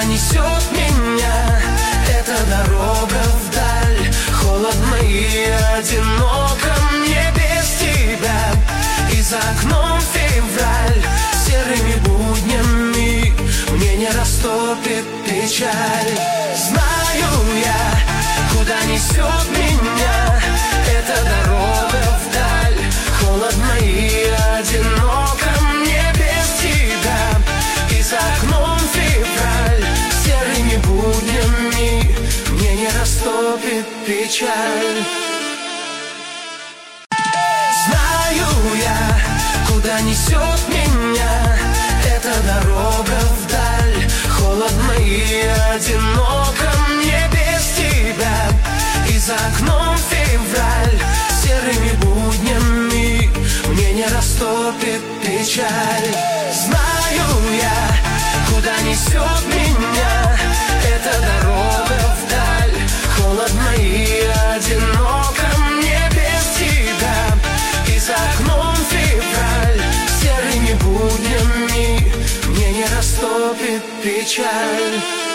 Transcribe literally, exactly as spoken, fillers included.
Куда несет меня эта дорога вдаль? Холодно и одиноко мне без тебя. И за окном февраль серыми буднями мне не растопит печаль. Знаю я, куда несет меня эта дорога вдаль. Холодно и одиноко мне без тебя. И за окном февраль серыми буднями мне не растопит печаль. Знаю я, куда несет меня эта дорога вдаль. Холодно и одиноко мне без тебя. И за окном февраль серыми буднями мне не растопит печаль. Знаю я, куда несет меня эта дорога вдаль. Холодно и одиноко мне без тебя. И за окном февраль серыми буднями мне не растопит печаль.